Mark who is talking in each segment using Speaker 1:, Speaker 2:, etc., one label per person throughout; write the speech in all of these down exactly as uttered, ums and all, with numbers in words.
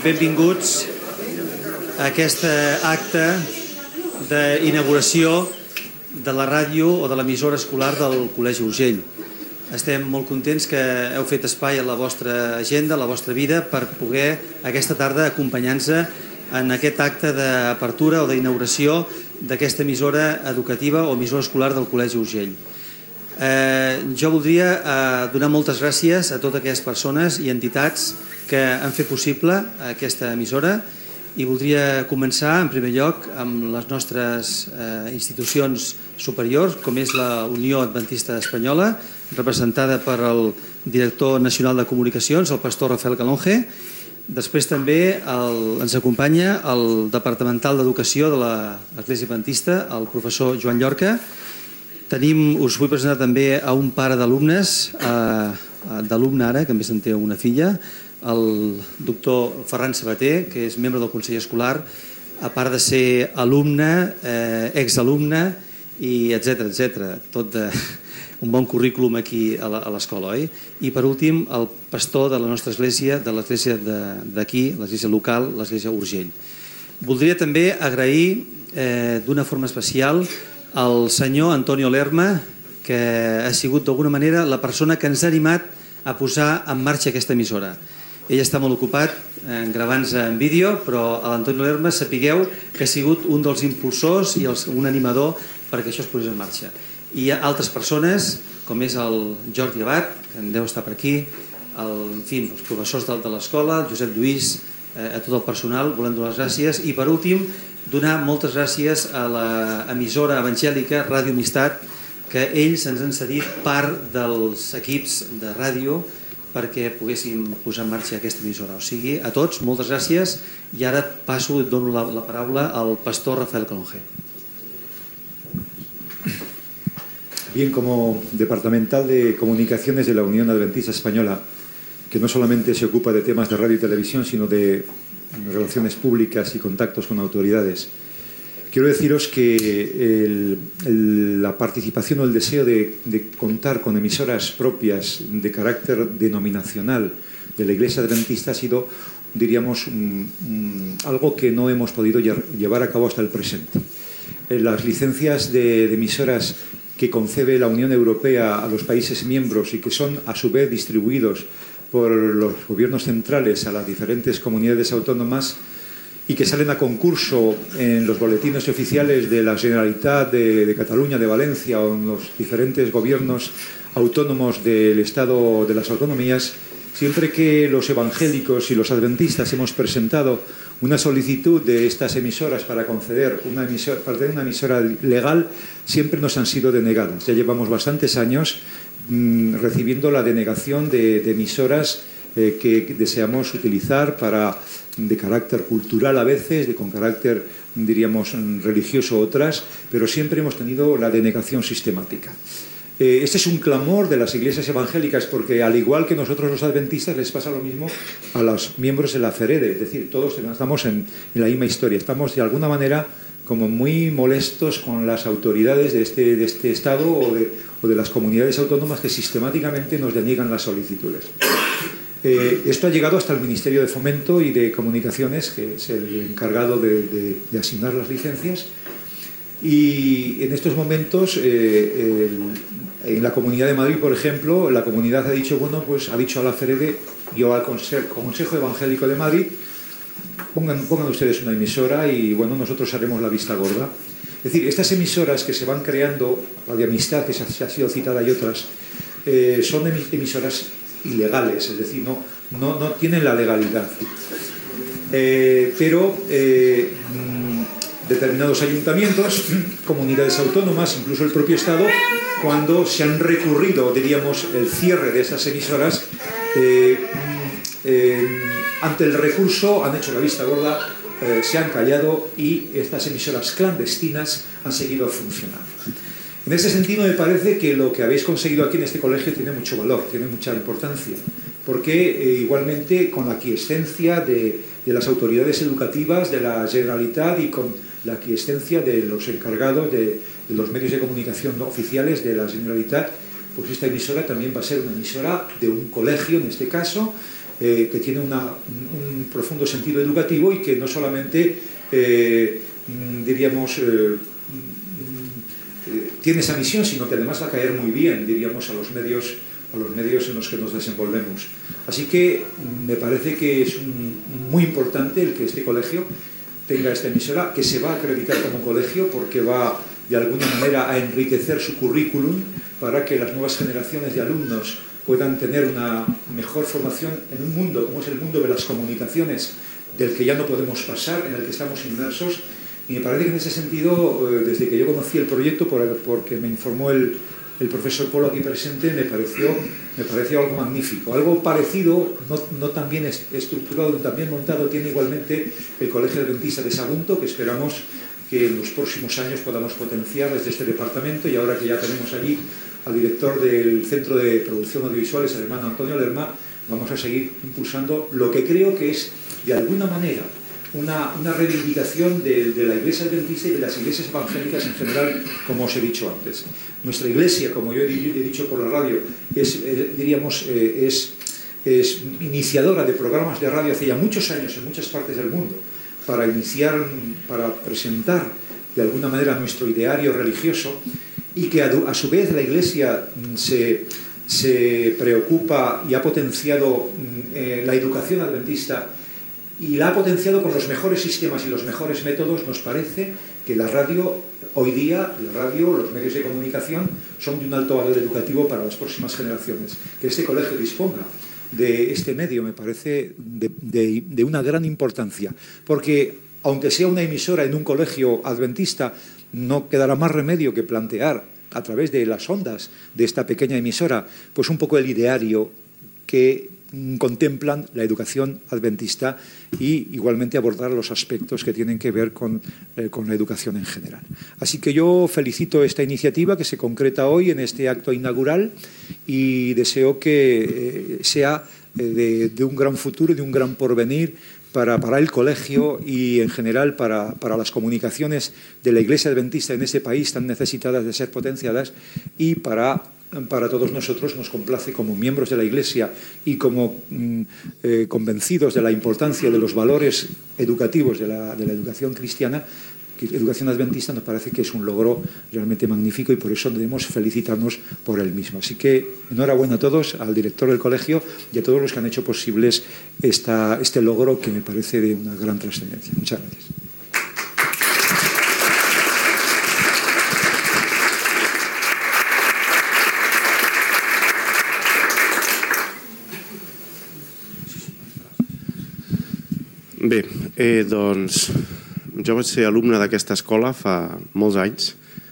Speaker 1: Benvinguts a aquest acte d'inauguració de la ràdio o de l'emissora escolar del Col·legi Urgell. Estem molt contents que heu fet espai a la vostra agenda, a la vostra vida, per poder aquesta tarda acompanyar-nos en aquest acte d'apertura o d'inauguració d'aquesta emissora educativa o emissora escolar del Col·legi Urgell. Eh, jo voldria eh, donar moltes gràcies a totes aquelles persones i entitats que han fet possible aquesta emissora i voldria començar en primer lloc amb les nostres eh, institucions superiors, com és la Unió Adventista Espanyola, representada per el director nacional de comunicacions, el pastor Rafael Calonge. Després també el, ens acompanya el departamental d'educació de l'Església Adventista, el professor Joan Llorca. Tenim, us vull presentar també a un pare d'alumnes, eh, d'alumne ara, que a més en té una filla, el doctor Ferran Sabater, que és membre del Consell Escolar, a part de ser alumne, eh, exalumne, i etcètera, etcètera. Tot de, un bon currículum aquí a l'escola, oi? I per últim, el pastor de la nostra església, de l'església d'aquí, l'església local, l'església Urgell. Voldria també agrair eh, d'una forma especial el senyor Antonio Lerma, que ha sigut d'alguna manera la persona que ens ha animat a posar en marxa aquesta emissora. Ell està molt ocupat eh, gravant-se en vídeo, però l'Antonio Lerma sapigueu que ha sigut un dels impulsors i els, un animador perquè això es posés en marxa. I hi ha altres persones, com és el Jordi Abad, que en deu estar per aquí, el, en fi, els professors de, de l'escola, el Josep Lluís, eh, a tot el personal, volem donar les gràcies. I per últim, donar moltes gràcies a l'emissora evangèlica Ràdio Amistat, que ells ens han cedit part dels equips de ràdio perquè poguéssim posar en marxa aquesta emissora. O sigui, a tots, moltes gràcies, i ara passo i dono la, la paraula al pastor Rafael Calonge.
Speaker 2: Bien, como departamental de comunicaciones de la Unión Adventista Española, que no solamente se ocupa de temas de radio y televisión, sino de relaciones públicas y contactos con autoridades, quiero deciros que el, el, la participación o el deseo de, de contar con emisoras propias de carácter denominacional de la Iglesia Adventista ha sido, diríamos, un, un, algo que no hemos podido llevar a cabo hasta el presente. Las licencias de, de emisoras que concede la Unión Europea a los países miembros y que son a su vez distribuidos por los gobiernos centrales a las diferentes comunidades autónomas y que salen a concurso en los boletines oficiales de la Generalitat de, de Cataluña, de Valencia o en los diferentes gobiernos autónomos del Estado de las autonomías, siempre que los evangélicos y los adventistas hemos presentado una solicitud de estas emisoras para conceder una emisora, para tener una emisora legal, siempre nos han sido denegadas. Ya llevamos bastantes años mmm, recibiendo la denegación de, de emisoras eh, que deseamos utilizar para, de carácter cultural a veces, de, con carácter, diríamos, religioso otras, pero siempre hemos tenido la denegación sistemática. Este es un clamor de las iglesias evangélicas porque, al igual que nosotros los adventistas, les pasa lo mismo a los miembros de la FEREDE. Es decir, todos estamos en, en la misma historia. Estamos, de alguna manera, como muy molestos con las autoridades de este, de este Estado o de, o de las comunidades autónomas que sistemáticamente nos deniegan las solicitudes. Eh, esto ha llegado hasta el Ministerio de Fomento y de Comunicaciones, que es el encargado de, de, de asignar las licencias. Y en estos momentos, eh, el, en la Comunidad de Madrid, por ejemplo, la comunidad ha dicho, bueno, pues ha dicho a la FEREDE y al Consejo Evangélico de Madrid, pongan, pongan ustedes una emisora y, bueno, nosotros haremos la vista gorda. Es decir, estas emisoras que se van creando, Radio Amistad, que se ha sido citada, y otras, eh, son emisoras ilegales, es decir, no, no, no tienen la legalidad. Eh, pero... Eh, determinados ayuntamientos, comunidades autónomas, incluso el propio Estado, cuando se han recurrido, diríamos, el cierre de esas emisoras, eh, eh, ante el recurso han hecho la vista gorda, eh, se han callado y estas emisoras clandestinas han seguido funcionando. En ese sentido, me parece que lo que habéis conseguido aquí en este colegio tiene mucho valor, tiene mucha importancia, porque eh, igualmente con la aquiescencia de, de las autoridades educativas, de la Generalitat y con la aquiescencia de los encargados de, de los medios de comunicación no oficiales de la Generalitat, pues esta emisora también va a ser una emisora de un colegio, en este caso, eh, que tiene una, un profundo sentido educativo y que no solamente, eh, diríamos, eh, tiene esa misión, sino que además va a caer muy bien, diríamos, a los medios, a los medios en los que nos desenvolvemos. Así que me parece que es un, muy importante el que este colegio tenga esta emisora, que se va a acreditar como colegio porque va de alguna manera a enriquecer su currículum para que las nuevas generaciones de alumnos puedan tener una mejor formación en un mundo como es el mundo de las comunicaciones, del que ya no podemos pasar, en el que estamos inmersos. Y me parece que en ese sentido, desde que yo conocí el proyecto, porque me informó el, el profesor Polo aquí presente, me pareció, me pareció algo magnífico. Algo parecido, no, no tan bien estructurado, tan bien montado, tiene igualmente el Colegio Adventista de Sagunto, que esperamos que en los próximos años podamos potenciar desde este departamento, y ahora que ya tenemos allí al director del Centro de Producción Audiovisuales, el hermano Antonio Lerma, vamos a seguir impulsando lo que creo que es, de alguna manera, una, una reivindicación de, de la Iglesia Adventista y de las iglesias evangélicas en general, como os he dicho antes. Nuestra iglesia, como yo he, he dicho por la radio, es, eh, diríamos, eh, es, es iniciadora de programas de radio hace ya muchos años en muchas partes del mundo, para iniciar, para presentar de alguna manera nuestro ideario religioso, y que a, a su vez la Iglesia se, se preocupa y ha potenciado eh, la educación adventista y la ha potenciado con los mejores sistemas y los mejores métodos. Nos parece que la radio, hoy día, la radio, los medios de comunicación son de un alto valor educativo para las próximas generaciones. Que este colegio disponga de este medio me parece de, de, de una gran importancia, porque aunque sea una emisora en un colegio adventista, no quedará más remedio que plantear a través de las ondas de esta pequeña emisora pues un poco el ideario que contemplan la educación adventista y igualmente abordar los aspectos que tienen que ver con, eh, con la educación en general. Así que yo felicito esta iniciativa que se concreta hoy en este acto inaugural y deseo que eh, sea eh, de, de un gran futuro y de un gran porvenir para, para el colegio y en general para, para las comunicaciones de la Iglesia Adventista en ese país tan necesitadas de ser potenciadas, y para para todos nosotros nos complace como miembros de la Iglesia y como mm, eh, convencidos de la importancia de los valores educativos de la, de la educación cristiana, que educación adventista, nos parece que es un logro realmente magnífico y por eso debemos felicitarnos por el mismo. Así que enhorabuena a todos, al director del colegio y a todos los que han hecho posibles esta, este logro que me parece de una gran trascendencia. Muchas gracias.
Speaker 3: Bé, eh, doncs jo vaig ser alumne d'aquesta escola fa molts anys.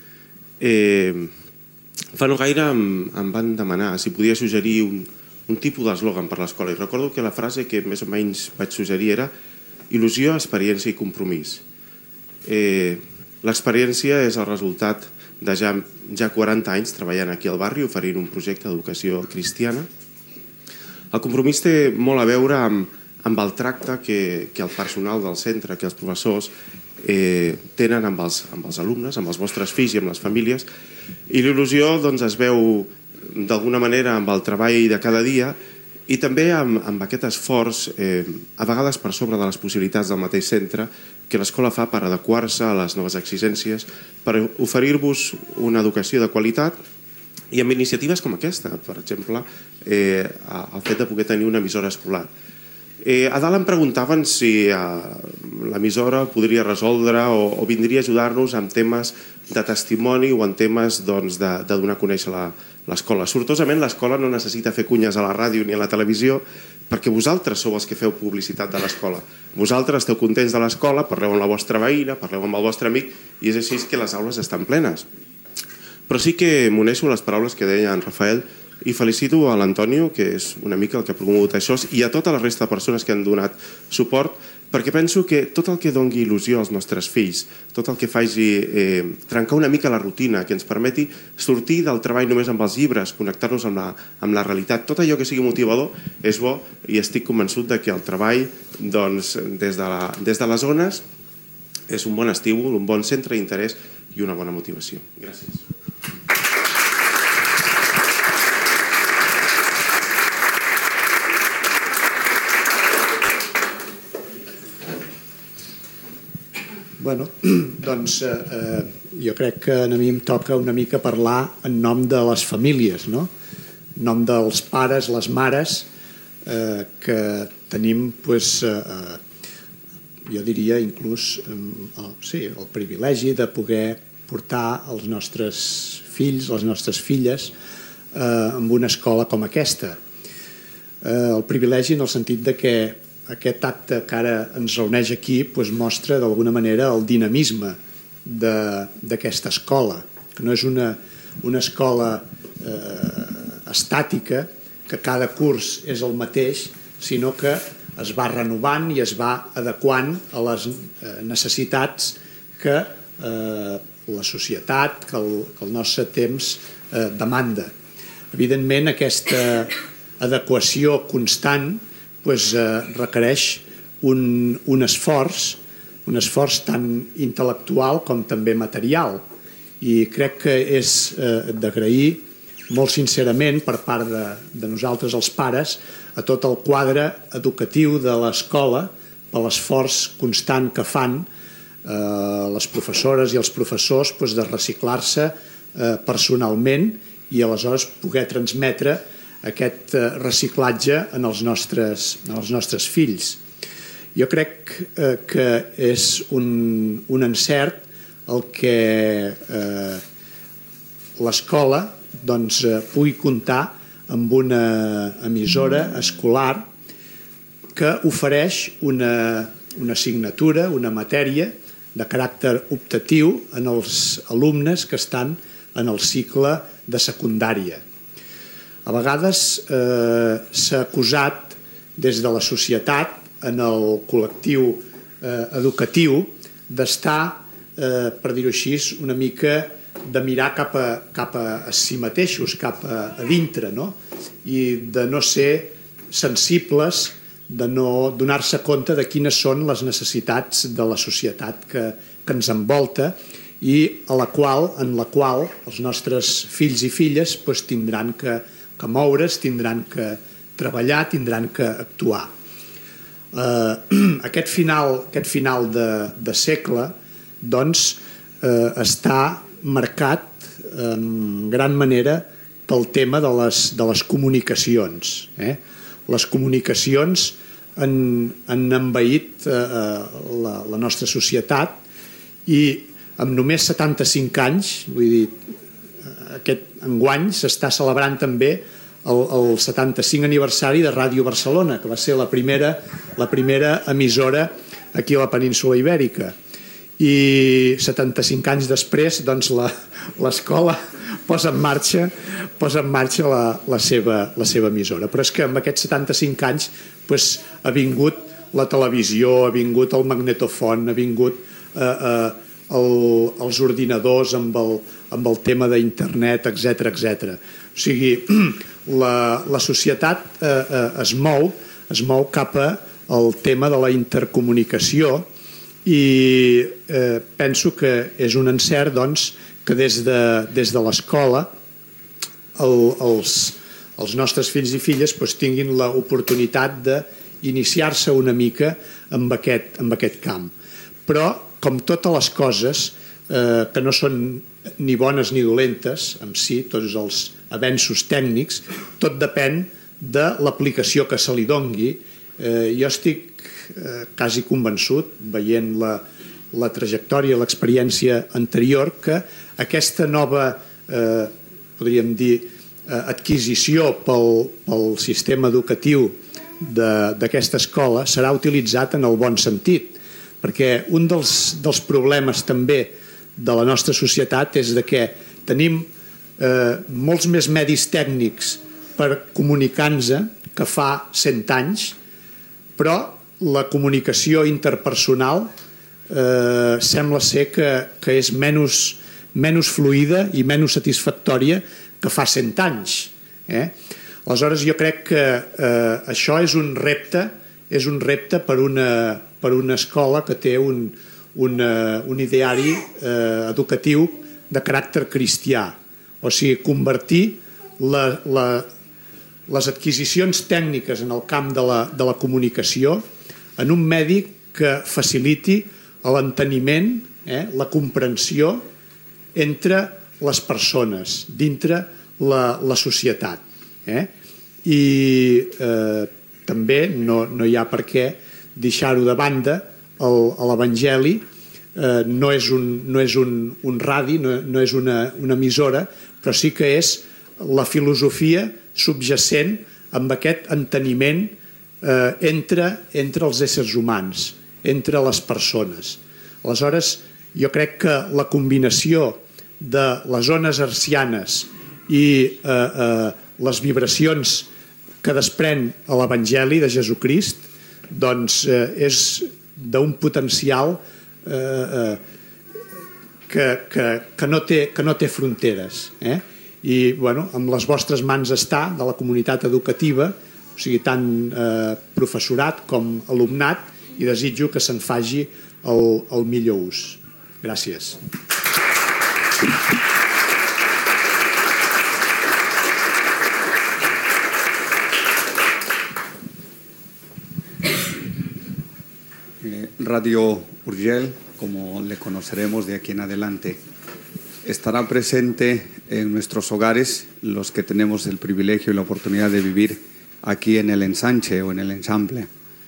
Speaker 3: Eh, fa no gaire em, em van demanar si podia suggerir un, un tipus d'eslògan per l'escola, i recordo que la frase que més o menys vaig suggerir era il·lusió, experiència i compromís. Eh, L'experiència és el resultat de ja, ja quaranta anys treballant aquí al barri oferint un projecte d'educació cristiana. El compromís té molt a veure amb amb el tracte que, que el personal del centre, que els professors eh, tenen amb els, amb els alumnes, amb els vostres fills i amb les famílies. I l'il·lusió doncs, es veu d'alguna manera amb el treball de cada dia i també amb, amb aquest esforç, eh, a vegades per sobre de les possibilitats del mateix centre, que l'escola fa per adequar-se a les noves exigències, per oferir-vos una educació de qualitat i amb iniciatives com aquesta, per exemple, eh, el fet de poder tenir una emissora escolar. Eh, a dalt em preguntaven si eh, l'emissora podria resoldre o, o vindria a ajudar-nos en temes de testimoni o en temes doncs, de, de donar a conèixer l'escola. Sortosament l'escola no necessita fer cunyes a la ràdio ni a la televisió, perquè vosaltres sou els que feu publicitat de l'escola. Vosaltres esteu contents de l'escola, parleu amb la vostra veïna, parleu amb el vostre amic, i és així que les aules estan plenes. Però sí que m'uneixo a les paraules que deia en Rafael i felicito a l'Antonio, que és una mica el que ha promogut això, i a tota la resta de persones que han donat suport, perquè penso que tot el que doni il·lusió als nostres fills, tot el que faci eh, trencar una mica la rutina, que ens permeti sortir del treball només amb els llibres, connectar-nos amb la, amb la realitat, tot allò que sigui motivador és bo, i estic convençut de que el treball doncs, des, de la, des de les zones és un bon estímul, un bon centre d'interès i una bona motivació. Gràcies.
Speaker 4: Bueno, doncs eh, jo crec que a mi em toca una mica parlar en nom de les famílies, no? En nom dels pares, les mares, eh, que tenim, pues, eh, jo diria inclús eh, el, sí, el privilegi de poder portar els nostres fills, les nostres filles, eh, en una escola com aquesta. Eh, el privilegi en el sentit de que aquest acte que ara ens reuneix aquí pues, mostra d'alguna manera el dinamisme d'aquesta escola, que no és una, una escola eh, estàtica, que cada curs és el mateix, sinó que es va renovant i es va adequant a les necessitats que eh, la societat, que el, que el nostre temps eh, demanda. Evidentment, aquesta adequació constant pues, eh, requereix un, un esforç, un esforç tant intel·lectual com també material. I crec que és eh, d'agrair molt sincerament per part de, de nosaltres els pares a tot el quadre educatiu de l'escola per l'esforç constant que fan eh, les professores i els professors pues, de reciclar-se eh, personalment i aleshores poder transmetre aquest reciclatge en els nostres, en els nostres fills. Jo crec eh, que és un, un encert el que eh, l'escola doncs, eh, pugui comptar amb una emissora escolar que ofereix una, una assignatura, una matèria de caràcter optatiu en els alumnes que estan en el cicle de secundària. A vegades eh, s'ha acusat des de la societat en el col·lectiu eh, educatiu d'estar, eh, per dir-ho així, una mica de mirar cap a, cap a si mateixos, cap a, a dintre, no? I de no ser sensibles, de no donar-se compte de quines són les necessitats de la societat que, que ens envolta i a la qual, en la qual els nostres fills i filles pues, tindran que que moure's, tindran que treballar, tindran que actuar. Eh, aquest final, aquest final de, de segle doncs, eh, està marcat en gran manera pel tema de les, de les comunicacions. Eh? Les comunicacions han, han envaït eh, la, la nostra societat i amb només setanta-cinc anys, vull dir, aquest enguany s'està celebrant també el, el setanta-cinc aniversari de Ràdio Barcelona, que va ser la primera, la primera emissora aquí a la península Ibèrica. I setanta-cinc anys després doncs, l'escola posa en marxa, posa en marxa la, la, seva, la seva emissora. Però és que amb aquests setanta-cinc anys pues, ha vingut la televisió, ha vingut el magnetofon, ha vingut eh, eh, el, els ordinadors amb el, amb el tema d'internet, etcètera, etcètera. O sigui, la, la societat eh, eh, es mou, es mou cap al tema de la intercomunicació i eh, penso que és un encert doncs, que des de, des de l'escola el, els, els nostres fills i filles pues, tinguin l'oportunitat d'iniciar-se una mica amb aquest, amb aquest camp. Però, com totes les coses, eh, que no són ni bones ni dolentes, en si, tots els avenços tècnics, tot depèn de l'aplicació que se li dongui. Eh, jo estic eh, quasi convençut, veient la, la trajectòria, l'experiència anterior, que aquesta nova, eh, podríem dir, eh, adquisició pel, pel sistema educatiu d'aquesta escola serà utilitzat en el bon sentit, perquè un dels, dels problemes també de la nostra societat és de que tenim eh, molts més medis tècnics per comunicar-nos que fa cent anys, però la comunicació interpersonal eh, sembla ser que, que és menys, menys fluida i menys satisfactòria que fa cent anys. Eh? Aleshores, jo crec que eh, això és un repte, és un repte per una, per una escola que té un, un, un ideari eh, educatiu de caràcter cristià. O sigui, convertir la, la, les adquisicions tècniques en el camp de la, de la comunicació en un medi que faciliti l'enteniment, eh, la comprensió entre les persones, dintre la, la societat. Eh? I eh, també no, no hi ha per què deixar-ho de banda. L'Evangeli eh, no és, un, no és un, un radi, no, no és una, una emissora, però sí que és la filosofia subjacent amb aquest enteniment eh, entre, entre els éssers humans, entre les persones. Aleshores, jo crec que la combinació de les ones hertzianes i eh, eh, les vibracions que desprèn a l'Evangeli de Jesucrist, doncs eh, és d'un potencial eh, eh, que, que, que, no té, que no té fronteres. Eh? I bueno, amb les vostres mans està, de la comunitat educativa, o sigui, tant eh, professorat com alumnat, i desitjo que se'n faci el, el millor ús. Gràcies.
Speaker 5: Radio Urgell, como le conoceremos de aquí en adelante, estará presente en nuestros hogares, los que tenemos el privilegio y la oportunidad de vivir aquí en el ensanche o en el ensamble,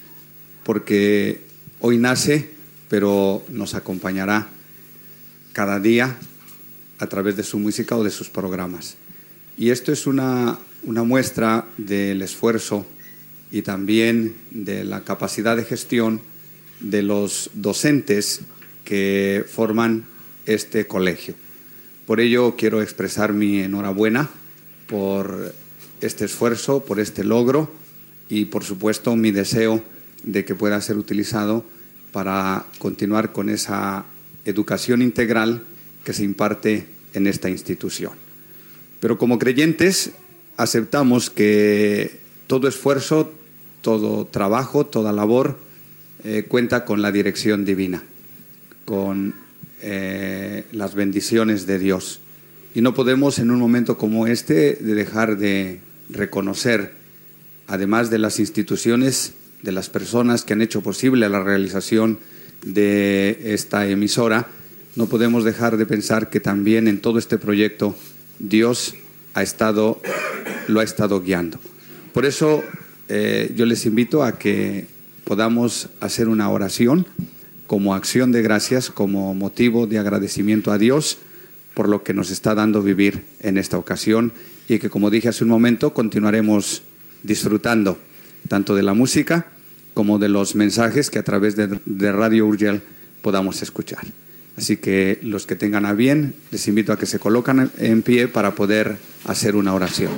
Speaker 5: porque hoy nace, pero nos acompañará cada día a través de su música o de sus programas. Y esto es una, una muestra del esfuerzo y también de la capacidad de gestión de los docentes que forman este colegio. Por ello quiero expresar mi enhorabuena por este esfuerzo, por este logro y por supuesto mi deseo de que pueda ser utilizado para continuar con esa educación integral que se imparte en esta institución. Pero como creyentes aceptamos que todo esfuerzo, todo trabajo, toda labor Eh, cuenta con la dirección divina, con eh, las bendiciones de Dios. Y no podemos en un momento como este de dejar de reconocer, además de las instituciones, de las personas que han hecho posible la realización de esta emisora, no podemos dejar de pensar que también en todo este proyecto Dios ha estado, lo ha estado guiando. Por eso eh, yo les invito a que podamos hacer una oración como acción de gracias, como motivo de agradecimiento a Dios por lo que nos está dando vivir en esta ocasión y que, como dije hace un momento, continuaremos disfrutando tanto de la música como de los mensajes que a través de, de Radio Urgell podamos escuchar. Así que los que tengan a bien, les invito a que se colocan en pie para poder hacer una oración.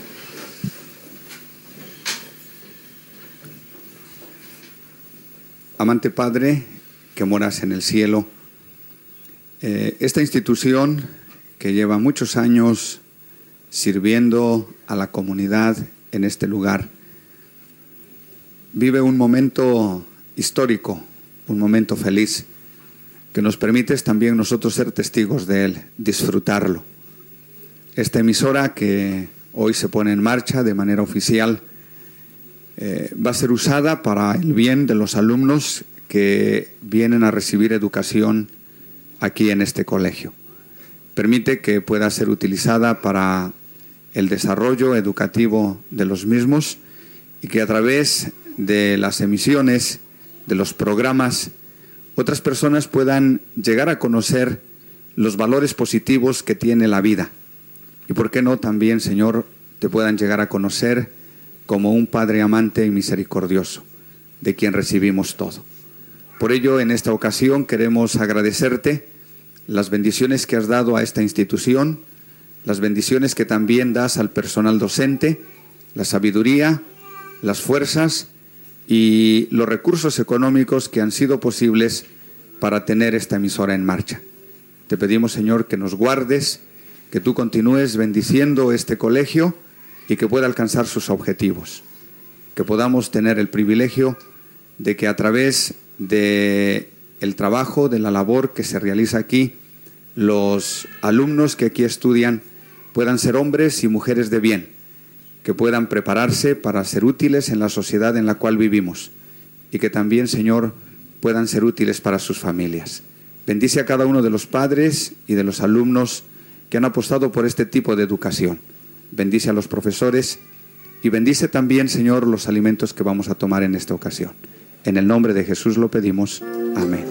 Speaker 5: Amante Padre, que moras en el cielo, eh, esta institución que lleva muchos años sirviendo a la comunidad en este lugar, vive un momento histórico, un momento feliz, que nos permites también nosotros ser testigos de él, disfrutarlo. Esta emisora que hoy se pone en marcha de manera oficial Eh, va a ser usada para el bien de los alumnos que vienen a recibir educación aquí en este colegio. Permite que pueda ser utilizada para el desarrollo educativo de los mismos y que a través de las emisiones, de los programas, otras personas puedan llegar a conocer los valores positivos que tiene la vida. Y por qué no también, Señor, te puedan llegar a conocer como un Padre amante y misericordioso, de quien recibimos todo. Por ello, en esta ocasión queremos agradecerte las bendiciones que has dado a esta institución, las bendiciones que también das al personal docente, la sabiduría, las fuerzas y los recursos económicos que han sido posibles para tener esta emisora en marcha. Te pedimos, Señor, que nos guardes, que tú continúes bendiciendo este colegio y que pueda alcanzar sus objetivos, que podamos tener el privilegio de que a través del trabajo, de la labor que se realiza aquí, los alumnos que aquí estudian puedan ser hombres y mujeres de bien, que puedan prepararse para ser útiles en la sociedad en la cual vivimos y que también, Señor, puedan ser útiles para sus familias. Bendice a cada uno de los padres y de los alumnos que han apostado por este tipo de educación. Bendice a los profesores y bendice también, Señor, los alimentos que vamos a tomar en esta ocasión. En el nombre de Jesús lo pedimos. Amén.